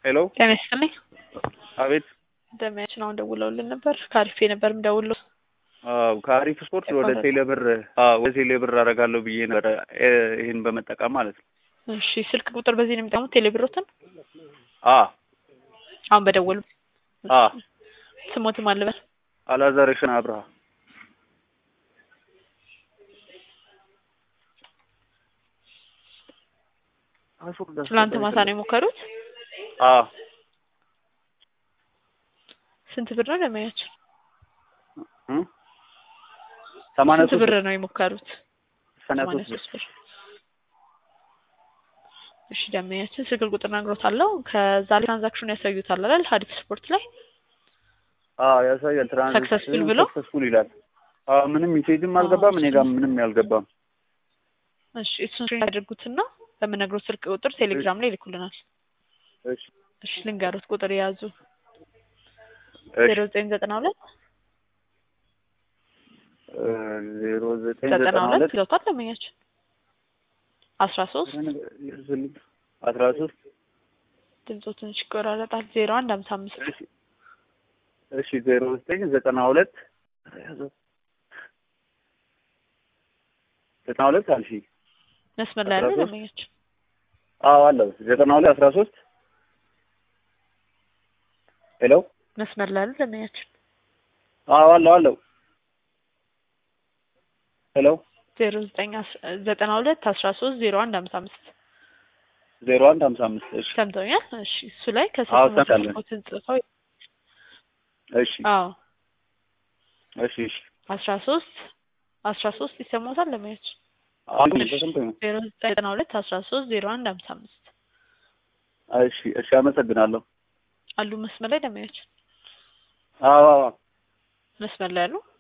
ሄሎ ጤና ይስጥልኝ። አቤት። ደሚያችን አሁን ደውለውልን ነበር። ካሪፌ ነበር የምደውለው። ከአሪፍ ስፖርት ወደ ቴሌብር አደርጋለሁ ብዬ ነበር፣ ይሄን በመጠቀም ማለት ነው። እሺ ስልክ ቁጥር በዚህ ነው የሚጠቀሙት ቴሌብሮትን? አሁን በደወሉ ስሞትም አለበት አላዛሬሽን አብርሃ። ትናንት ማታ ነው የሞከሩት? ስንት ብር ነው ደሚያችን? ስንት ብር ነው የሞከሩት? 83 ብር። እሺ ደሚያችን ስልክ ቁጥር ነግሮታለሁ። ከዛ ላይ ትራንዛክሽን ያሳዩታል አይደል? ሀዲፍ ስፖርት ላይ ያሳያል። ሰክሰስፉል ብሎ ሰክሰስፉል ይላል። ምንም ሜሴጅም አልገባም፣ እኔ ጋር ምንም ያልገባም። እሺ እሱን ያድርጉትና በመነግሮት ስልክ ቁጥር ቴሌግራም ላይ ይልኩልናል። እሺ ልንገሩት፣ ቁጥር የያዙ 0992 0992 ይወጣል ለማያችን 13 ድምፁ ትንሽ ይቆራረጣል። 0155 እሺ 0992 92 አልሺ መስመር ላይ ያለው ለማያችን አለው 92 13 ሄሎ መስመር ላይ ያለው ለማያችን አለው ሄሎ 0992 13 0155 0155 እሺ ሰምተውኛል። እሺ እሱ ላይ ከሰሞኑን ጽፈው እሺ እሺ 13 ይሰማታል ለማየት 0992 13 0155 እሺ አመሰግናለሁ። አሉ መስመር ላይ ለማየት አዎ መስመር ላይ አሉ።